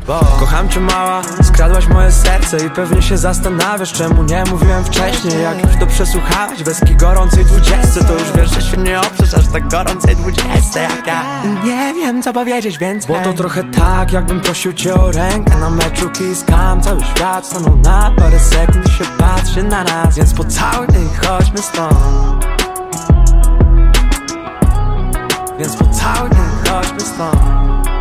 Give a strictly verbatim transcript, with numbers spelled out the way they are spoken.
bo kocham cię mała, skradłaś moje serce i pewnie się zastanawiasz, czemu nie mówiłem wcześniej. Jak już to przesłuchałeś weski gorącej dwudziestce, to już wiesz, że się nie oprzesz aż tak gorącej dwudziestce jak ja. Nie wiem co powiedzieć więcej, bo to trochę tak, jakbym prosił cię o rękę na meczu Kiss Cam. Cały świat stanął na parę sekund i się patrzy na nas, więc pocałuj i chodźmy stąd. Więc pocałuj i chodźmy stąd.